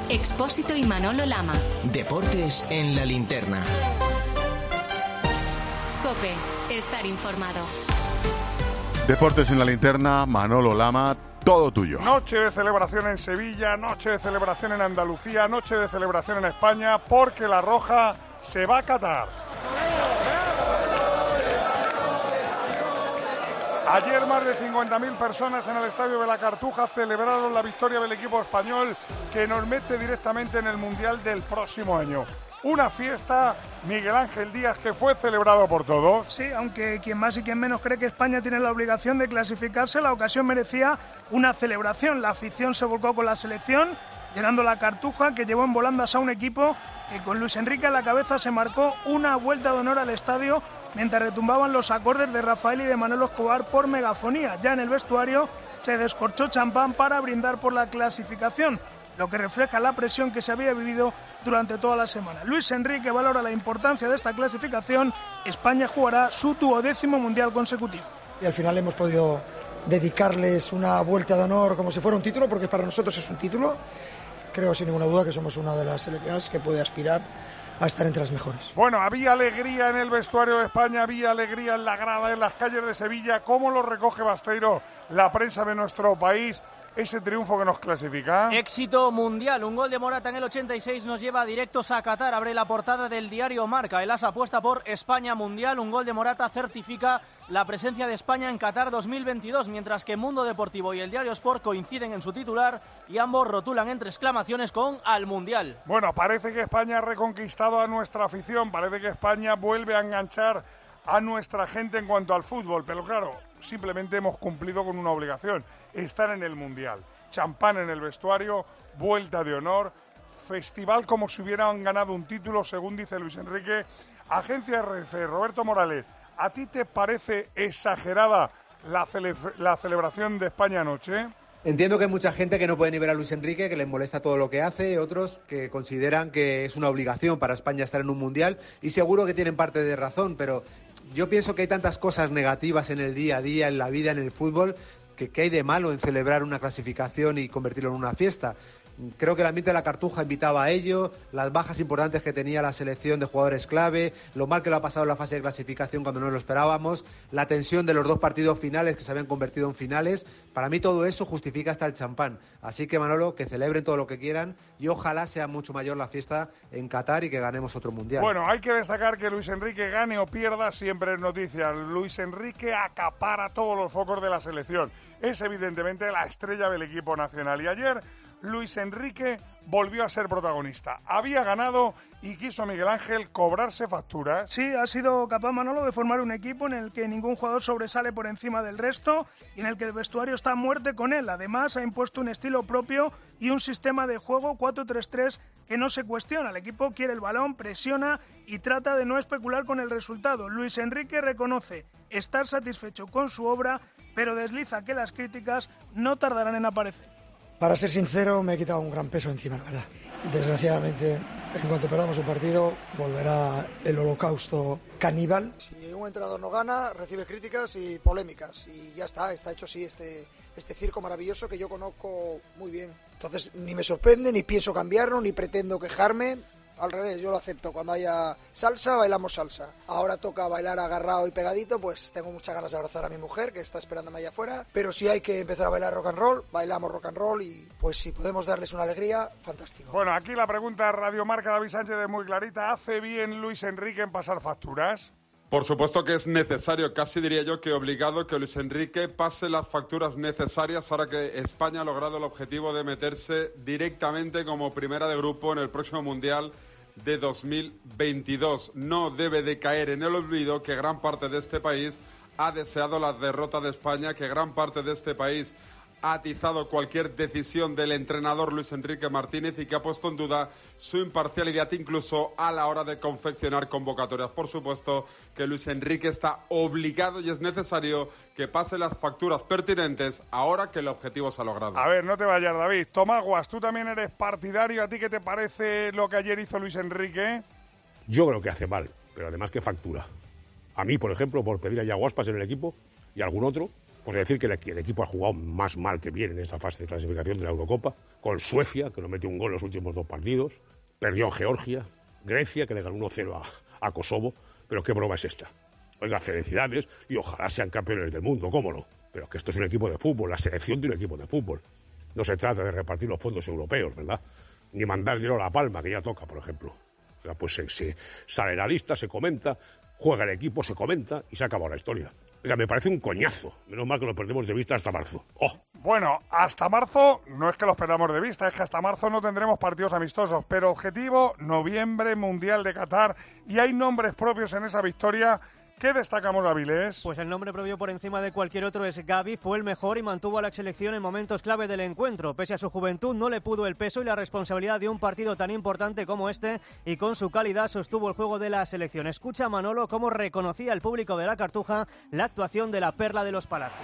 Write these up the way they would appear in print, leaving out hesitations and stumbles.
Expósito y Manolo Lama. Deportes en la linterna. COPE. Estar informado. Deportes en la linterna, Manolo Lama, todo tuyo. Noche de celebración en Sevilla, noche de celebración en Andalucía, noche de celebración en España, porque la Roja se va a Qatar. Ayer más de 50.000 personas en el Estadio de la Cartuja celebraron la victoria del equipo español que nos mete directamente en el Mundial del próximo año. Una fiesta, Miguel Ángel Díaz, que fue celebrado por todos. Sí, aunque quien más y quien menos cree que España tiene la obligación de clasificarse, la ocasión merecía una celebración. La afición se volcó con la selección, llenando la Cartuja, que llevó en volandas a un equipo que con Luis Enrique a la cabeza se marcó una vuelta de honor al estadio mientras retumbaban los acordes de Rafael y de Manolo Escobar por megafonía. Ya en el vestuario se descorchó champán para brindar por la clasificación, lo que refleja la presión que se había vivido durante toda la semana. Luis Enrique valora la importancia de esta clasificación. España jugará su 12º mundial consecutivo. Y al final hemos podido dedicarles una vuelta de honor como si fuera un título, porque para nosotros es un título. Creo sin ninguna duda que somos una de las selecciones que puede aspirar a estar entre las mejores. Bueno, había alegría en el vestuario de España, había alegría en la grada, en las calles de Sevilla. ¿Cómo lo recoge Basteiro, la prensa de nuestro país, ese triunfo que nos clasifica? Éxito mundial. Un gol de Morata en el 86 nos lleva directos a Qatar. Abre la portada del diario Marca. El AS apuesta por España mundial. Un gol de Morata certifica la presencia de España en Qatar 2022, mientras que Mundo Deportivo y el diario Sport coinciden en su titular y ambos rotulan entre exclamaciones con al mundial. Bueno, parece que España ha reconquistado a nuestra afición. Parece que España vuelve a enganchar a nuestra gente en cuanto al fútbol, pero claro, simplemente hemos cumplido con una obligación: estar en el Mundial. Champán en el vestuario, vuelta de honor, festival como si hubieran ganado un título, según dice Luis Enrique. Agencia RF, Roberto Morales, ¿a ti te parece exagerada la celebración de España anoche? Entiendo que hay mucha gente que no puede ni ver a Luis Enrique, que les molesta todo lo que hace, otros que consideran que es una obligación para España estar en un Mundial, y seguro que tienen parte de razón, pero yo pienso que hay tantas cosas negativas en el día a día, en la vida, en el fútbol, que hay de malo en celebrar una clasificación y convertirlo en una fiesta. Creo que el ambiente de la Cartuja invitaba a ello, las bajas importantes que tenía la selección de jugadores clave, lo mal que lo ha pasado en la fase de clasificación cuando no lo esperábamos, la tensión de los dos partidos finales que se habían convertido en finales. Para mí todo eso justifica hasta el champán. Así que, Manolo, que celebren todo lo que quieran y ojalá sea mucho mayor la fiesta en Qatar y que ganemos otro mundial. Bueno, hay que destacar que Luis Enrique, gane o pierda, siempre es noticia. Luis Enrique acapara todos los focos de la selección. Es evidentemente la estrella del equipo nacional. Y ayer Luis Enrique volvió a ser protagonista. Había ganado y quiso Miguel Ángel cobrarse facturas. Sí, ha sido capaz Manolo de formar un equipo en el que ningún jugador sobresale por encima del resto y en el que el vestuario está a muerte con él. Además, ha impuesto un estilo propio y un sistema de juego 4-3-3 que no se cuestiona. El equipo quiere el balón, presiona y trata de no especular con el resultado. Luis Enrique reconoce estar satisfecho con su obra, pero desliza que las críticas no tardarán en aparecer. Para ser sincero, me he quitado un gran peso encima, la verdad. Desgraciadamente, en cuanto perdamos un partido, volverá el holocausto caníbal. Si un entrenador no gana, recibe críticas y polémicas. Y ya está hecho así este circo maravilloso que yo conozco muy bien. Entonces, ni me sorprende, ni pienso cambiarlo, ni pretendo quejarme. Al revés, yo lo acepto. Cuando haya salsa, bailamos salsa. Ahora toca bailar agarrado y pegadito, pues tengo muchas ganas de abrazar a mi mujer, que está esperándome allá afuera. Pero si hay que empezar a bailar rock and roll, bailamos rock and roll y pues si podemos darles una alegría, fantástico. Bueno, aquí la pregunta Radio Marca, David Sánchez, es muy clarita. ¿Hace bien Luis Enrique en pasar facturas? Por supuesto que es necesario, casi diría yo que obligado, que Luis Enrique pase las facturas necesarias ahora que España ha logrado el objetivo de meterse directamente como primera de grupo en el próximo Mundial de 2022. No debe de caer en el olvido que gran parte de este país ha deseado la derrota de España, que gran parte de este país ha atizado cualquier decisión del entrenador Luis Enrique Martínez y que ha puesto en duda su imparcialidad incluso a la hora de confeccionar convocatorias. Por supuesto que Luis Enrique está obligado y es necesario que pase las facturas pertinentes ahora que el objetivo se ha logrado. A ver, no te vayas, David. Tomaguas, tú también eres partidario. ¿A ti qué te parece lo que ayer hizo Luis Enrique? Yo creo que hace mal, pero además que factura. A mí, por ejemplo, por pedir a Yaguaspas en el equipo y algún otro, Pues decir que el equipo ha jugado más mal que bien en esta fase de clasificación de la Eurocopa, con Suecia, que no metió un gol en los últimos 2 partidos, perdió en Georgia, Grecia, que le ganó 1-0 a Kosovo, pero qué broma es esta. Oiga, felicidades y ojalá sean campeones del mundo, cómo no. Pero que esto es un equipo de fútbol, la selección de un equipo de fútbol. No se trata de repartir los fondos europeos, ¿verdad? Ni mandar dinero a La Palma, que ya toca, por ejemplo. O sea, pues se sale la lista, se comenta, juega el equipo, se comenta y se acaba la historia. Oiga, me parece un coñazo. Menos mal que lo perdemos de vista hasta marzo. ¡Oh! Bueno, hasta marzo no es que los perdamos de vista, es que hasta marzo no tendremos partidos amistosos. Pero objetivo, noviembre, Mundial de Qatar. Y hay nombres propios en esa victoria. ¿Qué destacamos, Avilés? Pues el nombre propio por encima de cualquier otro es Gavi. Fue el mejor y mantuvo a la selección en momentos clave del encuentro. Pese a su juventud, no le pudo el peso y la responsabilidad de un partido tan importante como este, y con su calidad sostuvo el juego de la selección. Escucha a Manolo cómo reconocía el público de la Cartuja la actuación de la perla de los Palacios.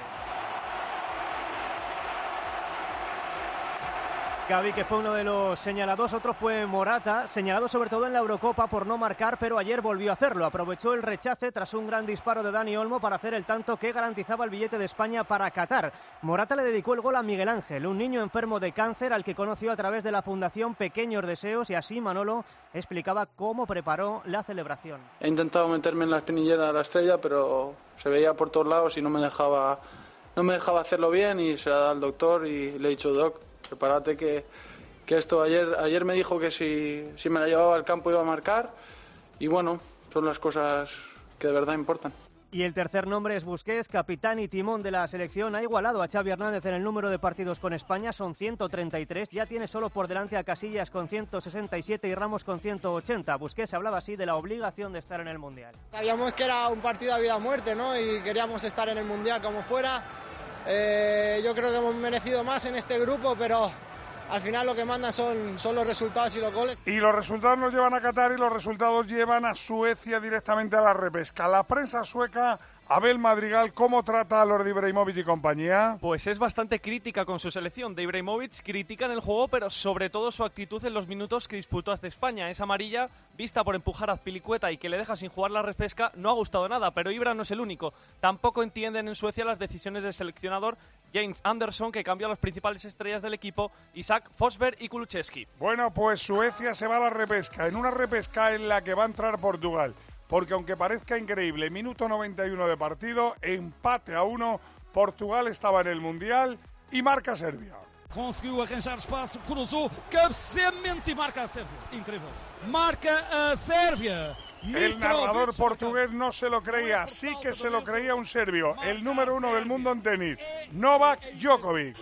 Gavi, que fue uno de los señalados, otro fue Morata, señalado sobre todo en la Eurocopa por no marcar, pero ayer volvió a hacerlo. Aprovechó el rechace tras un gran disparo de Dani Olmo para hacer el tanto que garantizaba el billete de España para Qatar. Morata le dedicó el gol a Miguel Ángel, un niño enfermo de cáncer al que conoció a través de la Fundación Pequeños Deseos, y así Manolo explicaba cómo preparó la celebración. He intentado meterme en la espinillera de la estrella, pero se veía por todos lados y no me dejaba hacerlo bien, y se la da al doctor y le he dicho: Doc, prepárate que esto ayer me dijo que si me la llevaba al campo iba a marcar, y bueno, son las cosas que de verdad importan. Y el tercer nombre es Busquets, capitán y timón de la selección. Ha igualado a Xavi Hernández en el número de partidos con España, son 133. Ya tiene solo por delante a Casillas con 167 y Ramos con 180. Busquets hablaba así de la obligación de estar en el Mundial. Sabíamos que era un partido a vida o muerte, ¿no? Y queríamos estar en el Mundial como fuera. Yo creo que hemos merecido más en este grupo, pero al final lo que mandan son los resultados y los goles. Y los resultados nos llevan a Qatar y los resultados llevan a Suecia directamente a la repesca. La prensa sueca, Abel Madrigal, ¿cómo trata a los de Ibrahimovic y compañía? Pues es bastante crítica con su selección. De Ibrahimovic critican el juego, pero sobre todo su actitud en los minutos que disputó hacia España. Esa amarilla, vista por empujar a Azpilicueta y que le deja sin jugar la repesca, no ha gustado nada, pero Ibra no es el único. Tampoco entienden en Suecia las decisiones del seleccionador James Anderson, que cambió a las principales estrellas del equipo, Isaac, Forsberg y Kulusevski. Bueno, pues Suecia se va a la repesca, en una repesca en la que va a entrar Portugal. Porque aunque parezca increíble, minuto 91 de partido, empate a 1, Portugal estaba en el Mundial y marca Serbia. Conseguiu arranjar espaço, cruzou, cabeceamento e marca a Sérvia. Incrível. Marca a Sérvia. El narrador portugués no se lo creía, sí que se lo creía un serbio, el número 1 del mundo en tenis, Novak Djokovic.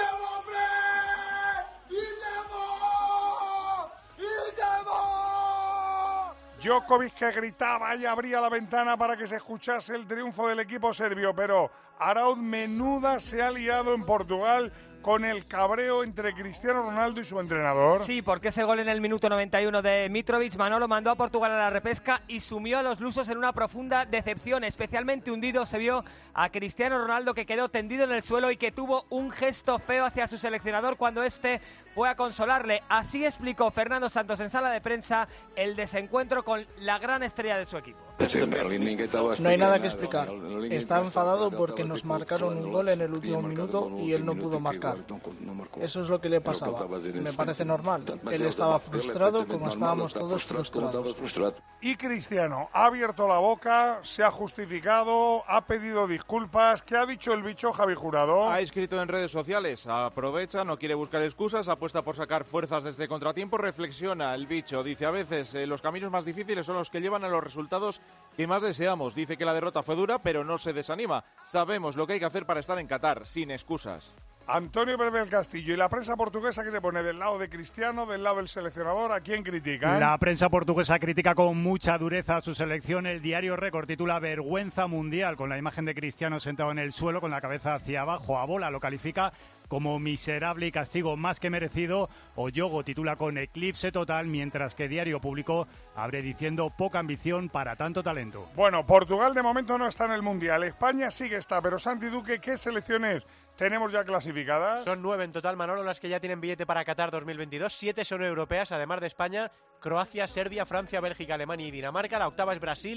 Djokovic, que gritaba y abría la ventana para que se escuchase el triunfo del equipo serbio, pero Arauz menuda se ha liado en Portugal con el cabreo entre Cristiano Ronaldo y su entrenador. Sí, porque ese gol en el minuto 91 de Mitrovic, Manolo mandó a Portugal a la repesca y sumió a los lusos en una profunda decepción. Especialmente hundido se vio a Cristiano Ronaldo, que quedó tendido en el suelo y que tuvo un gesto feo hacia su seleccionador cuando este fue a consolarle. Así explicó Fernando Santos en sala de prensa el desencuentro con la gran estrella de su equipo. No hay nada que explicar. Está enfadado porque nos marcaron un gol en el último minuto y él no pudo marcar. Eso es lo que le pasaba. Me parece normal. Él estaba frustrado como estábamos todos frustrados. Y Cristiano ha abierto la boca, se ha justificado, ha pedido disculpas. ¿Qué ha dicho el bicho, Javi Jurado? Ha escrito en redes sociales, aprovecha, no quiere buscar excusas, apuesta por sacar fuerzas de este contratiempo, reflexiona el bicho. Dice, a veces los caminos más difíciles son los que llevan a los resultados que más deseamos. Dice que la derrota fue dura, pero no se desanima. Sabemos lo que hay que hacer para estar en Qatar, sin excusas. Antonio Pérez del Castillo, y la prensa portuguesa, que se pone del lado de Cristiano, del lado del seleccionador, ¿a quién critican? La prensa portuguesa critica con mucha dureza a su selección. El diario Record titula vergüenza mundial, con la imagen de Cristiano sentado en el suelo con la cabeza hacia abajo. A bola lo califica como miserable y castigo más que merecido. O Yogo titula con eclipse total, mientras que Diario Público abre diciendo poca ambición para tanto talento. Bueno, Portugal de momento no está en el Mundial, España sí que está, pero Santi Duque, ¿qué selecciones tenemos ya clasificadas? Son 9 en total, Manolo, las que ya tienen billete para Qatar 2022. 7 son europeas, además de España, Croacia, Serbia, Francia, Bélgica, Alemania y Dinamarca. La octava es Brasil,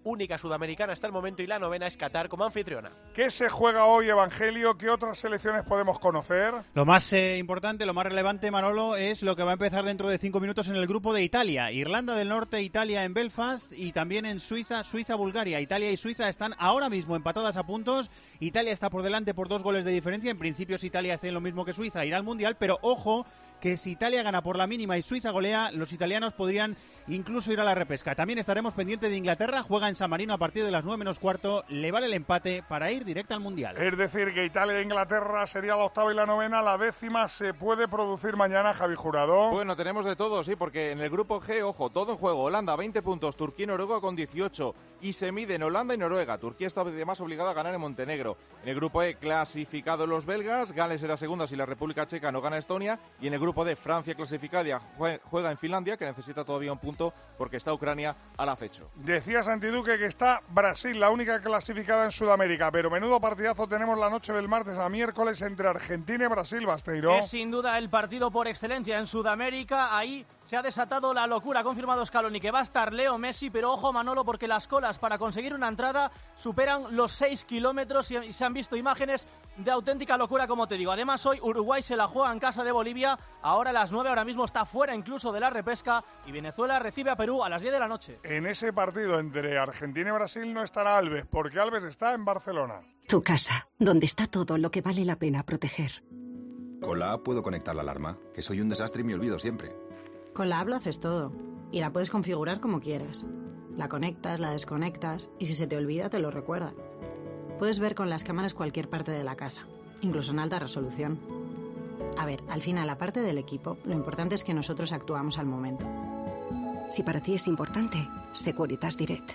única sudamericana hasta el momento, y la 9ª es Qatar como anfitriona. ¿Qué se juega hoy, Evangelio? ¿Qué otras selecciones podemos conocer? Lo más importante, lo más relevante, Manolo, es lo que va a empezar dentro de 5 minutos en el grupo de Italia. Irlanda del Norte, Italia en Belfast, y también en Suiza, Bulgaria. Italia y Suiza están ahora mismo empatadas a puntos. Italia está por delante por 2 goles de diferencia. En principio, si Italia hace lo mismo que Suiza, irá al Mundial, pero ojo, que si Italia gana por la mínima y Suiza golea, los italianos podrían incluso ir a la repesca. También estaremos pendientes de Inglaterra, juega en San Marino a partir de las 9 menos cuarto, le vale el empate para ir directa al Mundial. Es decir, que Italia e Inglaterra sería la 8ª y la 9ª, la 10ª se puede producir mañana, Javi Jurado. Bueno, tenemos de todo, sí, porque en el grupo G, ojo, todo en juego. Holanda 20 puntos, Turquía y Noruega con 18, y se miden Holanda y Noruega. Turquía está además obligada a ganar en Montenegro. En el grupo E, clasificados los belgas, Gales será segunda si la República Checa no gana a Estonia, y en el grupo D, Francia clasificada juega en Finlandia, que necesita todavía un punto porque está Ucrania al acecho. Decía Santiduque que está Brasil, la única clasificada en Sudamérica, pero menudo partidazo tenemos la noche del martes a miércoles entre Argentina y Brasil, Basteiro. Es sin duda el partido por excelencia en Sudamérica. Ahí se ha desatado la locura. Ha confirmado Scaloni que va a estar Leo Messi, pero ojo, Manolo, porque las colas para conseguir una entrada superan los 6 kilómetros y se han visto imágenes de auténtica locura, como te digo. Además, hoy Uruguay se la juega en casa de Bolivia, ahora a las 9, ahora mismo está fuera incluso de la repesca, y Venezuela recibe a Perú a las 10 de la noche. En ese partido entre Argentina y Brasil no estará Alves, porque Alves está en Barcelona. Tu casa, donde está todo lo que vale la pena proteger. Con la app puedo conectar la alarma, que soy un desastre y me olvido siempre. Con la app lo haces todo, y la puedes configurar como quieras. La conectas, la desconectas, y si se te olvida te lo recuerda. Puedes ver con las cámaras cualquier parte de la casa, incluso en alta resolución. A ver, al final, aparte del equipo, lo importante es que nosotros actuamos al momento. Si para ti es importante, Securitas Direct.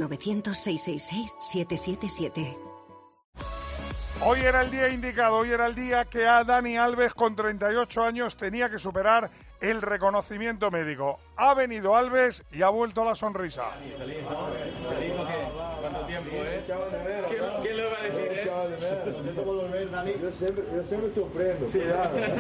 900-666-777. Hoy era el día indicado, hoy era el día que a Dani Alves, con 38 años, tenía que superar el reconocimiento médico. Ha venido Alves y ha vuelto la sonrisa. Feliz, ¿no? Feliz, ¿cuánto tiempo, ¿Quién lo iba a decir, Contento por volver, Dani. Yo siempre sorprendo. Sí,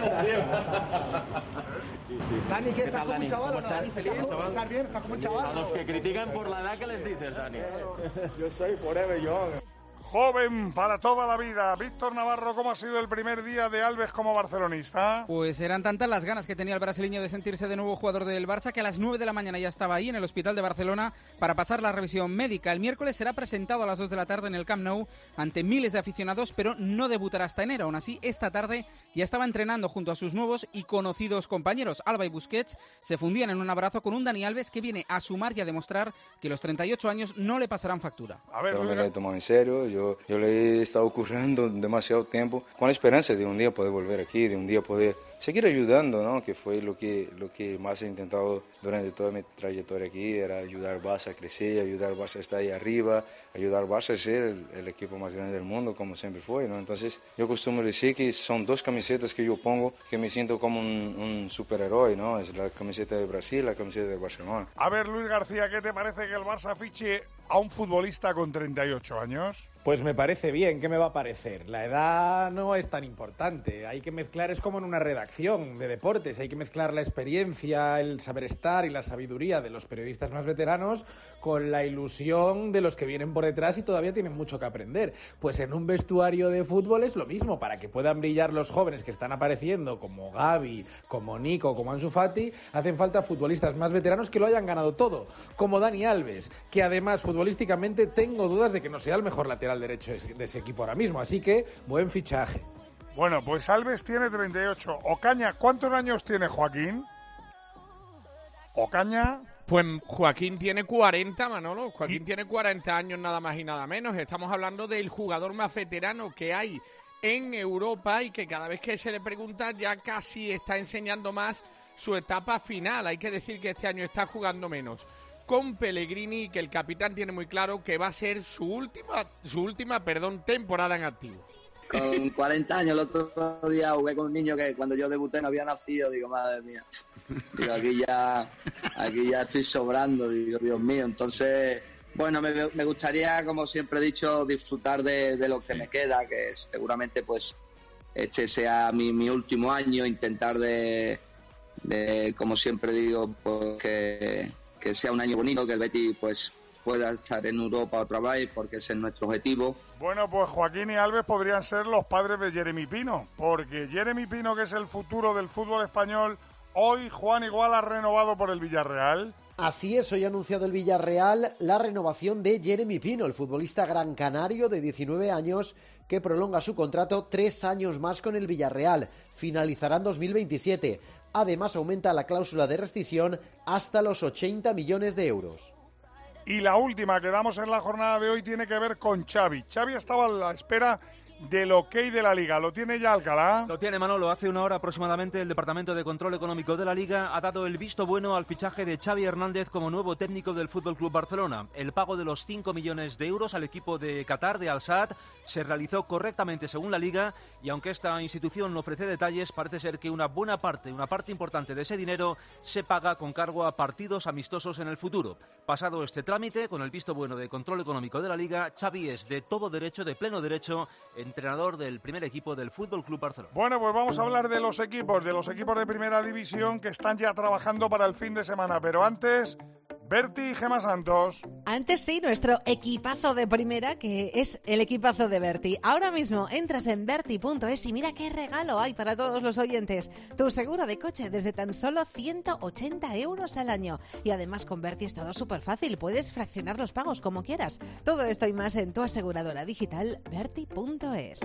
Dani, ¿qué tal, Dani? ¿Cómo estás? Dani, feliz. ¿Estás bien? ¿Estás como un chaval? A los que critican por la edad, ¿qué les dices, Dani? Yo soy forever young. Joven para toda la vida. Víctor Navarro, ¿cómo ha sido el primer día de Alves como barcelonista? Pues eran tantas las ganas que tenía el brasileño de sentirse de nuevo jugador del Barça que a las 9 de la mañana ya estaba ahí en el hospital de Barcelona para pasar la revisión médica. El miércoles será presentado a las 2 de la tarde en el Camp Nou ante miles de aficionados, pero no debutará hasta enero. Aún así, esta tarde ya estaba entrenando junto a sus nuevos y conocidos compañeros. Alba y Busquets se fundían en un abrazo con un Dani Alves que viene a sumar y a demostrar que los 38 años no le pasarán factura. A ver, yo me lo he tomado en serio, yo le he estado currando demasiado tiempo con la esperanza de un día poder volver aquí, de un día poder seguir ayudando, ¿no? Que fue lo que más he intentado durante toda mi trayectoria aquí, era ayudar al Barça a crecer, ayudar al Barça a estar ahí arriba, ayudar al Barça a ser el equipo más grande del mundo, como siempre fue, ¿no? Entonces, yo acostumbro decir que son 2 camisetas que yo pongo, que me siento como un superhéroe, ¿no? Es la camiseta de Brasil, la camiseta de Barcelona. A ver, Luis García, ¿qué te parece que el Barça fiche a un futbolista con 38 años? Pues me parece bien, ¿qué me va a parecer? La edad no es tan importante, hay que mezclar, es como en una redacción de deportes, hay que mezclar la experiencia, el saber estar y la sabiduría de los periodistas más veteranos con la ilusión de los que vienen por detrás y todavía tienen mucho que aprender. Pues en un vestuario de fútbol es lo mismo, para que puedan brillar los jóvenes que están apareciendo, como Gavi, como Nico, como Ansu Fati, hacen falta futbolistas más veteranos que lo hayan ganado todo, como Dani Alves, que además futbolísticamente tengo dudas de que no sea el mejor lateral derecho de ese equipo ahora mismo, así que buen fichaje. Bueno, pues Alves tiene 38. Ocaña, ¿cuántos años tiene Joaquín? Ocaña. Pues Joaquín tiene 40, Manolo. Joaquín tiene 40 años nada más y nada menos. Estamos hablando del jugador más veterano que hay en Europa y que cada vez que se le pregunta ya casi está enseñando más su etapa final. Hay que decir que este año está jugando menos con Pellegrini, que el capitán tiene muy claro que va a ser su última temporada en activo. Con 40 años, el otro día jugué con un niño que cuando yo debuté no había nacido. Digo, madre mía, digo, aquí ya estoy sobrando, digo, Dios mío. Entonces, bueno, me gustaría, como siempre he dicho, disfrutar de lo que me queda, que seguramente pues este sea mi último año, intentar de como siempre digo, pues que sea un año bonito, que el Betis pues pueda estar en Europa otra vez, porque ese es nuestro objetivo. Bueno, pues Joaquín y Alves podrían ser los padres de Jeremy Pino, porque Jeremy Pino, que es el futuro del fútbol español, hoy Juan igual ha renovado por el Villarreal. Así es, hoy ha anunciado el Villarreal la renovación de Jeremy Pino, el futbolista gran canario de 19 años que prolonga su contrato 3 años más con el Villarreal. Finalizará en 2027. Además, aumenta la cláusula de rescisión hasta los 80 millones de euros. Y la última que damos en la jornada de hoy tiene que ver con Xavi. Xavi estaba a la espera del ok de la Liga. ¿Lo tiene ya Alcalá? Lo tiene, Manolo. Hace una hora aproximadamente el Departamento de Control Económico de la Liga ha dado el visto bueno al fichaje de Xavi Hernández como nuevo técnico del FC Barcelona. El pago de los 5 millones de euros al equipo de Qatar, de Al Sadd, se realizó correctamente según la Liga, y aunque esta institución no ofrece detalles, parece ser que una parte importante de ese dinero se paga con cargo a partidos amistosos en el futuro. Pasado este trámite, con el visto bueno de Control Económico de la Liga, Xavi es de todo derecho, de pleno derecho, entrenador del primer equipo del FC Barcelona. Bueno, pues vamos a hablar de los equipos de primera división que están ya trabajando para el fin de semana, pero antes, Berti y Gemma Santos. Antes sí, nuestro equipazo de primera, que es el equipazo de Berti. Ahora mismo entras en berti.es y mira qué regalo hay para todos los oyentes. Tu seguro de coche desde tan solo 180 euros al año. Y además con Berti es todo súper fácil, puedes fraccionar los pagos como quieras. Todo esto y más en tu aseguradora digital berti.es.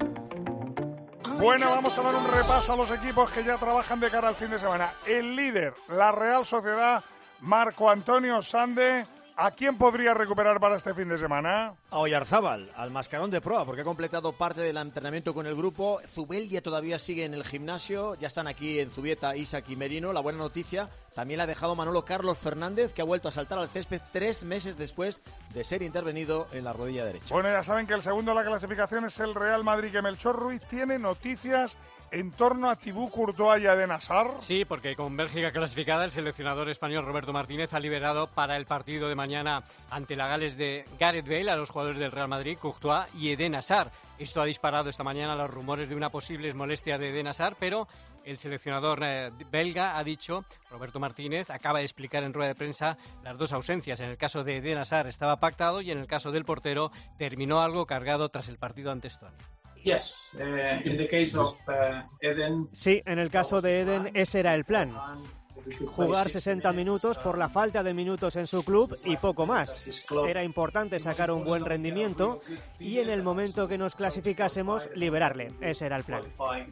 Bueno, vamos a dar un repaso a los equipos que ya trabajan de cara al fin de semana. El líder, la Real Sociedad, Marco Antonio Sande, ¿a quién podría recuperar para este fin de semana? A Oyarzábal, al mascarón de proa, porque ha completado parte del entrenamiento con el grupo. Zubeldia todavía sigue en el gimnasio, ya están aquí en Zubieta Isaac y Merino. La buena noticia también la ha dejado Manolo Carlos Fernández, que ha vuelto a saltar al césped 3 meses después de ser intervenido en la rodilla derecha. Bueno, ya saben que el segundo de la clasificación es el Real Madrid, que Melchor Ruiz tiene noticias en torno a Thibaut Courtois y a Eden Hazard. Sí, porque con Bélgica clasificada, el seleccionador español Roberto Martínez ha liberado para el partido de mañana ante la Gales de Gareth Bale a los jugadores del Real Madrid, Courtois y Eden Hazard. Esto ha disparado esta mañana los rumores de una posible molestia de Eden Hazard, pero el seleccionador belga ha dicho, Roberto Martínez, acaba de explicar en rueda de prensa las dos ausencias. En el caso de Eden Hazard estaba pactado y en el caso del portero terminó algo cargado tras el partido ante Estonia. Sí, en el caso de Eden ese era el plan. Jugar 60 minutos por la falta de minutos en su club y poco más. Era importante sacar un buen rendimiento y en el momento que nos clasificásemos liberarle. Ese era el plan.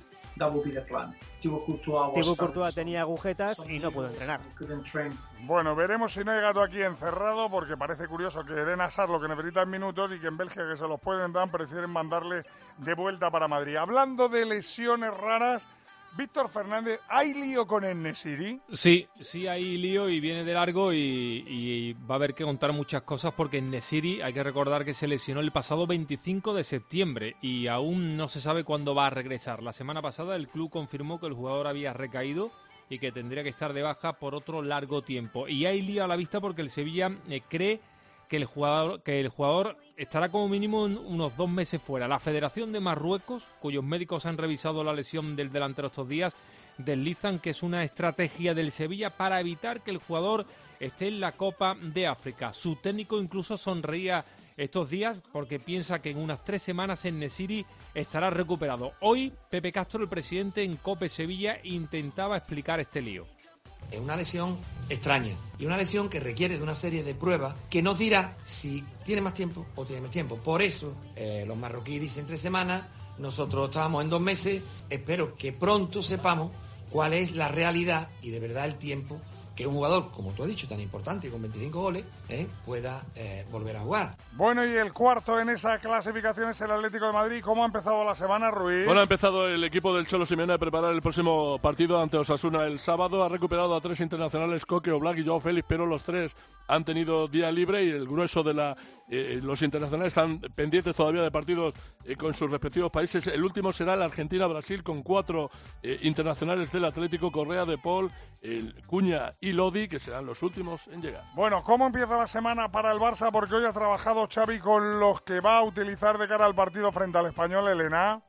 Thibaut Courtois tenía agujetas y no pudo entrenar. Bueno, veremos si no hay gato aquí encerrado, porque parece curioso que Eden Hazard lo que necesita en minutos y que en Bélgica, que se los pueden dar, prefieren mandarle de vuelta para Madrid. Hablando de lesiones raras, Víctor Fernández, ¿hay lío con En-Nesyri? Sí hay lío y viene de largo y va a haber que contar muchas cosas, porque En-Nesyri hay que recordar que se lesionó el pasado 25 de septiembre y aún no se sabe cuándo va a regresar. La semana pasada el club confirmó que el jugador había recaído y que tendría que estar de baja por otro largo tiempo. Y hay lío a la vista porque el Sevilla cree que el jugador estará como mínimo unos 2 meses fuera. La Federación de Marruecos, cuyos médicos han revisado la lesión del delantero estos días, deslizan que es una estrategia del Sevilla para evitar que el jugador esté en la Copa de África. Su técnico incluso sonreía estos días porque piensa que en unas 3 semanas En-Nesyri estará recuperado. Hoy, Pepe Castro, el presidente en COPE Sevilla, intentaba explicar este lío. Es una lesión extraña y una lesión que requiere de una serie de pruebas que nos dirá si tiene más tiempo o tiene menos tiempo. Por eso los marroquíes dicen 3 semanas, nosotros estábamos en 2 meses. Espero que pronto sepamos cuál es la realidad y de verdad el tiempo que un jugador, como tú has dicho, tan importante, con 25 goles, pueda volver a jugar. Bueno, y el cuarto en esa clasificación es el Atlético de Madrid. ¿Cómo ha empezado la semana, Ruiz? Bueno, ha empezado el equipo del Cholo Simeone a preparar el próximo partido ante Osasuna el sábado. Ha recuperado a 3 internacionales, Coque, Oblak y Joao Félix, pero los 3 han tenido día libre y el grueso de los internacionales están pendientes todavía de partidos con sus respectivos países. El último será el Argentina-Brasil con 4 internacionales del Atlético, Correa, De Paul, Cuña y Lodi, que serán los últimos en llegar. Bueno, ¿cómo empieza la semana para el Barça? Porque hoy ha trabajado Xavi con los que va a utilizar de cara al partido frente al Español, Elena.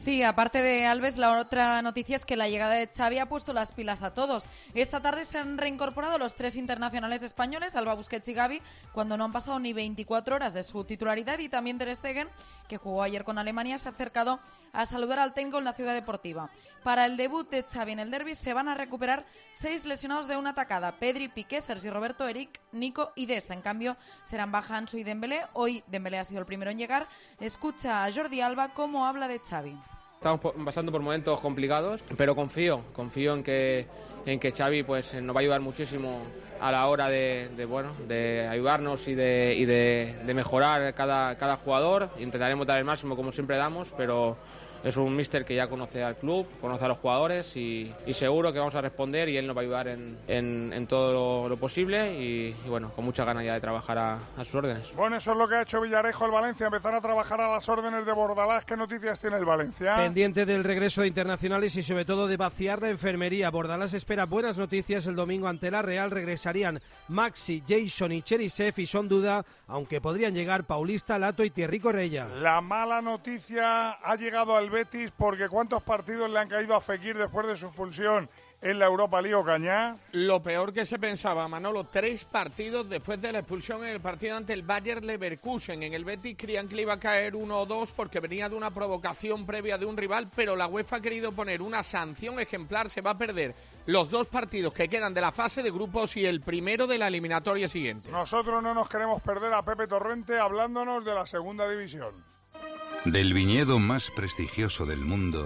Sí, aparte de Alves, la otra noticia es que la llegada de Xavi ha puesto las pilas a todos. Esta tarde se han reincorporado los 3 internacionales españoles, Alba, Busquets y Gavi, cuando no han pasado ni 24 horas de su titularidad, y también Ter Stegen, que jugó ayer con Alemania, se ha acercado a saludar al técnico en la Ciudad Deportiva. Para el debut de Xavi en el derbi se van a recuperar 6 lesionados de una atacada: Pedri, Piqué, Sergi Roberto, Eric, Nico y Desta. En cambio, serán baja Ansu y Dembélé. Hoy Dembélé ha sido el primero en llegar. Escucha a Jordi Alba cómo habla de Xavi. Estamos pasando por momentos complicados, pero confío en que Xavi pues nos va a ayudar muchísimo a la hora de ayudarnos y de mejorar cada jugador. Intentaremos dar el máximo como siempre damos, pero es un míster que ya conoce al club, conoce a los jugadores y seguro que vamos a responder, y él nos va a ayudar en todo lo posible y bueno, con muchas ganas ya de trabajar a sus órdenes. Bueno, eso es lo que ha hecho Villarejo, el Valencia, empezar a trabajar a las órdenes de Bordalás. ¿Qué noticias tiene el Valencia? Pendiente del regreso de internacionales y sobre todo de vaciar la enfermería. Bordalás espera buenas noticias el domingo ante la Real. Regresarían Maxi, Jason y Cherisev, y son duda, aunque podrían llegar Paulista, Lato y Thierry Correia. La mala noticia ha llegado al Betis, porque ¿cuántos partidos le han caído a Fekir después de su expulsión en la Europa League, Ocañá? Lo peor que se pensaba, Manolo, 3 partidos después de la expulsión en el partido ante el Bayer Leverkusen. En el Betis creían que le iba a caer 1 o 2 porque venía de una provocación previa de un rival, pero la UEFA ha querido poner una sanción ejemplar. Se va a perder los 2 partidos que quedan de la fase de grupos y el primero de la eliminatoria siguiente. Nosotros no nos queremos perder a Pepe Torrente hablándonos de la segunda división. Del viñedo más prestigioso del mundo,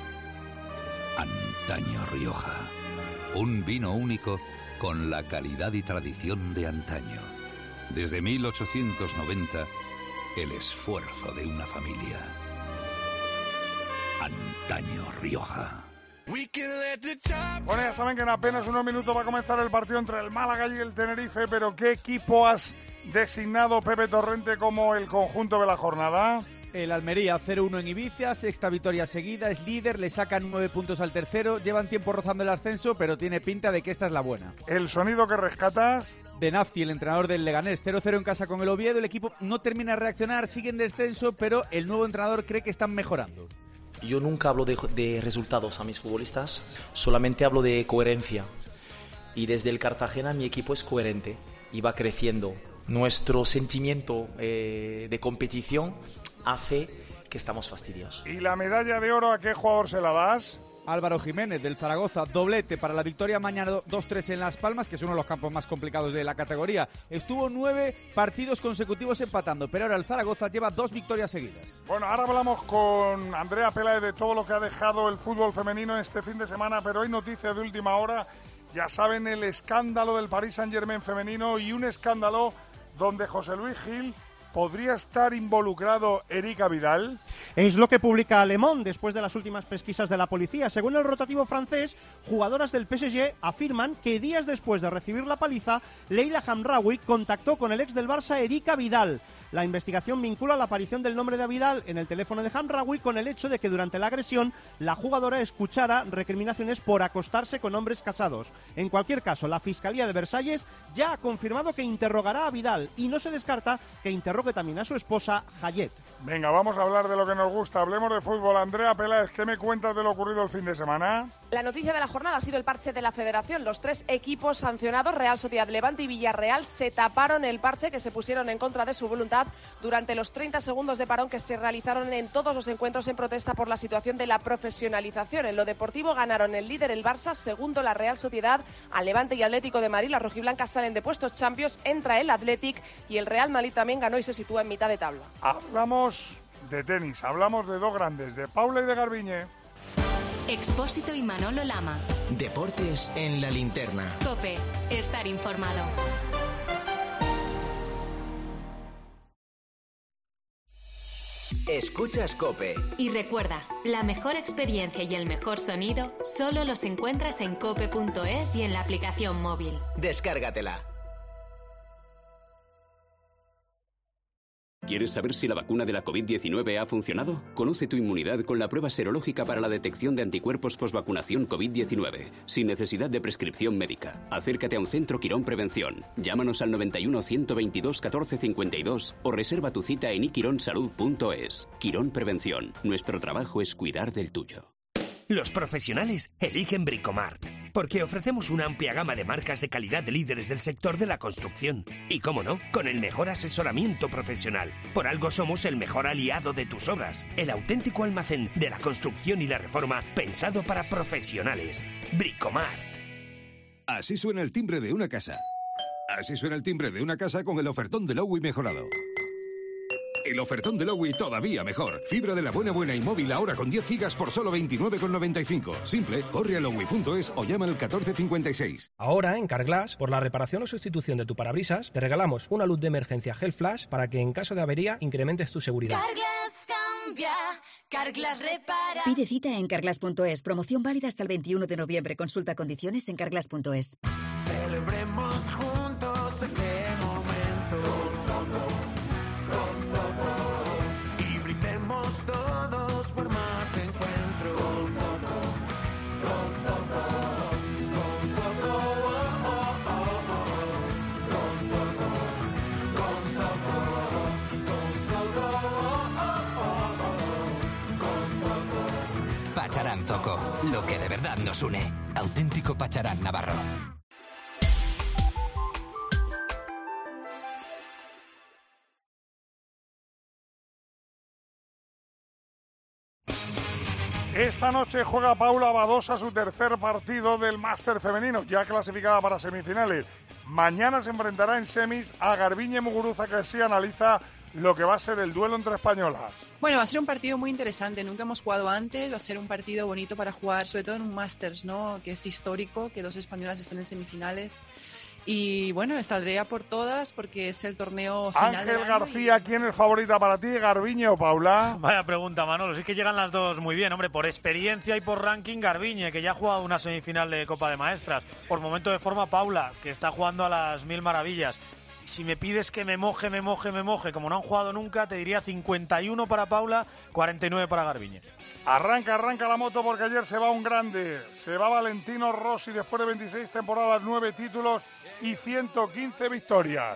Antaño Rioja. Un vino único con la calidad y tradición de antaño. Desde 1890, el esfuerzo de una familia. Antaño Rioja. Bueno, ya saben que en apenas unos minutos va a comenzar el partido entre el Málaga y el Tenerife, pero ¿qué equipo has designado, Pepe Torrente, como el conjunto de la jornada? El Almería 0-1 en Ibiza, 6ª victoria seguida, es líder, le sacan 9 puntos al tercero, llevan tiempo rozando el ascenso, pero tiene pinta de que esta es la buena. ¿El sonido que rescatas? De Nafti, el entrenador del Leganés, 0-0 en casa con el Oviedo, el equipo no termina de reaccionar, sigue en descenso, pero el nuevo entrenador cree que están mejorando. Yo nunca hablo de resultados a mis futbolistas, solamente hablo de coherencia. Y desde el Cartagena mi equipo es coherente y va creciendo. Nuestro sentimiento de competición hace que estamos fastidiados. ¿Y la medalla de oro a qué jugador se la das? Álvaro Jiménez, del Zaragoza, doblete para la victoria mañana 2-3 en Las Palmas, que es uno de los campos más complicados de la categoría. Estuvo 9 partidos consecutivos empatando, pero ahora el Zaragoza lleva 2 victorias seguidas. Bueno, ahora hablamos con Andrea Peláez de todo lo que ha dejado el fútbol femenino este fin de semana, pero hay noticias de última hora. Ya saben, el escándalo del Paris Saint-Germain femenino, y un escándalo donde José Luis Gil ¿podría estar involucrado Erika Vidal? Es lo que publica Le Monde después de las últimas pesquisas de la policía. Según el rotativo francés, jugadoras del PSG afirman que días después de recibir la paliza, Leila Hamraoui contactó con el ex del Barça, Erika Vidal. La investigación vincula la aparición del nombre de Vidal en el teléfono de Hamraoui con el hecho de que durante la agresión la jugadora escuchara recriminaciones por acostarse con hombres casados. En cualquier caso, la Fiscalía de Versalles ya ha confirmado que interrogará a Vidal y no se descarta que interrogue también a su esposa, Hayet. Venga, vamos a hablar de lo que nos gusta. Hablemos de fútbol. Andrea Peláez, ¿qué me cuentas de lo ocurrido el fin de semana? La noticia de la jornada ha sido el parche de la Federación. Los 3 equipos sancionados, Real Sociedad, Levante y Villarreal, se taparon el parche que se pusieron en contra de su voluntad durante los 30 segundos de parón que se realizaron en todos los encuentros en protesta por la situación de la profesionalización. En lo deportivo ganaron el líder el Barça, segundo la Real Sociedad, al Levante y Atlético de Madrid. Las rojiblancas salen de puestos Champions, entra el Athletic y el Real Madrid también ganó y se sitúa en mitad de tabla. Hablamos de tenis, hablamos de 2 grandes, de Paula y de Garbiñe. Expósito y Manolo Lama. Deportes en la linterna. COPE, estar informado. Escuchas COPE. Y recuerda, la mejor experiencia y el mejor sonido solo los encuentras en cope.es y en la aplicación móvil. Descárgatela. ¿Quieres saber si la vacuna de la COVID-19 ha funcionado? Conoce tu inmunidad con la prueba serológica para la detección de anticuerpos posvacunación COVID-19, sin necesidad de prescripción médica. Acércate a un centro Quirón Prevención. Llámanos al 91 122 14 52 o reserva tu cita en iquironsalud.es. Quirón Prevención. Nuestro trabajo es cuidar del tuyo. Los profesionales eligen Bricomart, porque ofrecemos una amplia gama de marcas de calidad de líderes del sector de la construcción. Y cómo no, con el mejor asesoramiento profesional. Por algo somos el mejor aliado de tus obras, el auténtico almacén de la construcción y la reforma pensado para profesionales. Bricomart. Así suena el timbre de una casa. Así suena el timbre de una casa con el ofertón de Lowy mejorado. El ofertón de Lowy todavía mejor. Fibra de la buena y móvil ahora con 10 gigas por solo 29,95. Simple, corre a lowy.es o llama al 1456. Ahora, en Carglass, por la reparación o sustitución de tu parabrisas, te regalamos una luz de emergencia Gel Flash para que en caso de avería incrementes tu seguridad. Carglass cambia, Carglass repara. Pide cita en carglass.es. Promoción válida hasta el 21 de noviembre. Consulta condiciones en carglass.es. Celebremos juntos este momento. Y brindemos todos por más encuentros. Con Zoco, Pacharán Zoco, lo que de verdad nos une. Auténtico Pacharán navarro. Esta noche juega Paula Badosa su tercer partido del Máster femenino, ya clasificada para semifinales. Mañana se enfrentará en semis a Garbiñe Muguruza, que sí analiza lo que va a ser el duelo entre españolas. Bueno, va a ser un partido muy interesante, nunca hemos jugado antes, va a ser un partido bonito para jugar, sobre todo en un Masters, ¿no? Que es histórico, que dos españolas estén en semifinales. Y bueno, saldría por todas porque es el torneo final. Ángel García, ¿quién es favorita para ti, Garbiñe o Paula? Vaya pregunta, Manolo. Sí que llegan las dos muy bien, hombre. Por experiencia y por ranking, Garbiñe, que ya ha jugado una semifinal de Copa de Maestras. Por momento de forma, Paula, que está jugando a las mil maravillas. Si me pides que me moje, como no han jugado nunca, te diría 51 para Paula, 49 para Garbiñe. Arranca la moto porque ayer se va un grande. Se va Valentino Rossi después de 26 temporadas, 9 títulos y 115 victorias.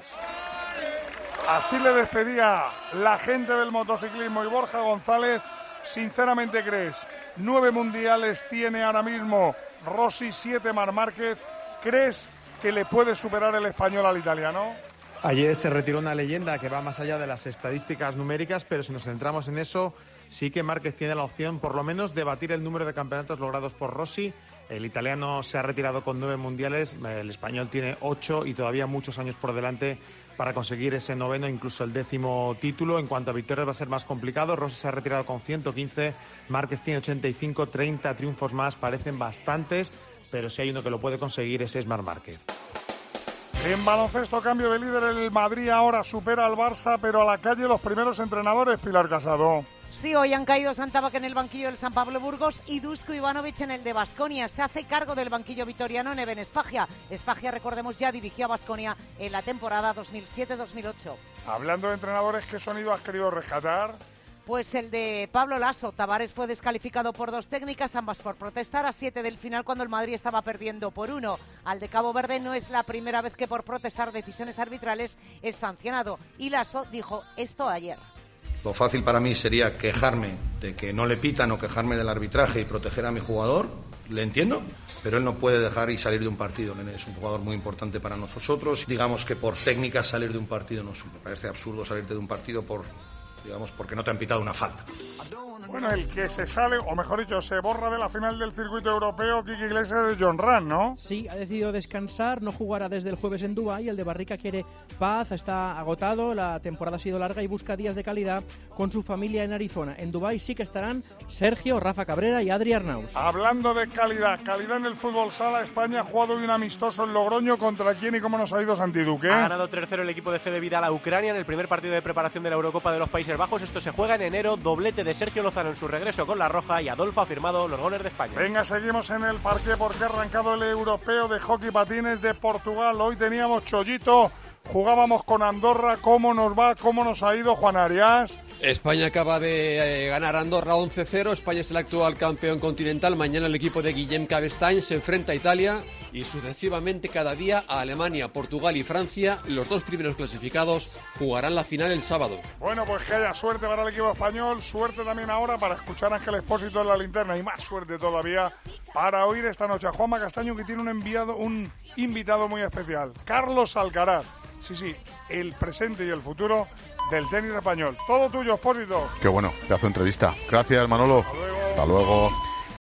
Así le despedía la gente del motociclismo. Y Borja González, sinceramente crees, 9 mundiales tiene ahora mismo Rossi, 7 Marc Márquez. ¿Crees que le puede superar el español al italiano? Ayer se retiró una leyenda que va más allá de las estadísticas numéricas, pero si nos centramos en eso, sí que Márquez tiene la opción, por lo menos, de batir el número de campeonatos logrados por Rossi. El italiano se ha retirado con 9 mundiales, el español tiene 8 y todavía muchos años por delante para conseguir ese 9º, incluso el 10º título. En cuanto a victorias va a ser más complicado. Rossi se ha retirado con 115, Márquez tiene 85, 30 triunfos más, parecen bastantes, pero si hay uno que lo puede conseguir ese es Marc Márquez. En baloncesto, cambio de líder, el Madrid ahora supera al Barça, pero a la calle los primeros entrenadores, Pilar Casado. Sí, hoy han caído Santaba en el banquillo del San Pablo Burgos y Dusko Ivanovic en el de Baskonia. Se hace cargo del banquillo vitoriano Neven Espagia. Espagia, recordemos, ya dirigió a Baskonia en la temporada 2007-2008. Hablando de entrenadores, ¿qué sonido has querido rescatar? Pues el de Pablo Lasso. Tavares fue descalificado por 2 técnicas, ambas por protestar a 7 del final cuando el Madrid estaba perdiendo por 1. Al de Cabo Verde no es la primera vez que por protestar decisiones arbitrales es sancionado. Y Lasso dijo esto ayer. Lo fácil para mí sería quejarme de que no le pitan o quejarme del arbitraje y proteger a mi jugador, le entiendo, pero él no puede dejar y salir de un partido. Es un jugador muy importante para nosotros. Digamos que por técnica salir de un partido me parece absurdo salirte de un partido porque no te han pitado una falta. Bueno, el que se sale, o mejor dicho, se borra de la final del circuito europeo, Quique Iglesias, es John Ram, ¿no? Sí, ha decidido descansar, no jugará desde el jueves en Dubái. El de Barrica quiere paz, está agotado, la temporada ha sido larga y busca días de calidad con su familia en Arizona. En Dubái sí que estarán Sergio, Rafa Cabrera y Adri Arnaus. Hablando de calidad en el fútbol sala, España ha jugado hoy un amistoso en Logroño. ¿Contra quién y cómo nos ha ido Santi Duque? Ha ganado 3-0 el equipo de Fede Vidal a Ucrania en el primer partido de preparación de la Eurocopa de los Países Bajos. Esto se juega en enero, doblete de Sergio Lozano en su regreso con la Roja y Adolfo ha firmado los goles de España. Venga, seguimos en el parque porque ha arrancado el europeo de hockey patines de Portugal. Hoy teníamos chollito jugábamos con Andorra. ¿Cómo nos va? ¿Cómo nos ha ido, Juan Arias? España acaba de ganar a Andorra 11-0. España es el actual campeón continental. Mañana el equipo de Guillem Cabestany se enfrenta a Italia y sucesivamente cada día a Alemania, Portugal y Francia. Los 2 primeros clasificados jugarán la final el sábado. Bueno, pues que haya suerte para el equipo español, suerte también ahora para escuchar a Ángel Expósito en la linterna y más suerte todavía para oír esta noche a Juanma Castaño, que tiene un invitado muy especial, Carlos Alcaraz. Sí, el presente y el futuro del tenis español. Todo tuyo, Expósito. Qué bueno, pedazo de entrevista. Gracias, Manolo. Hasta luego.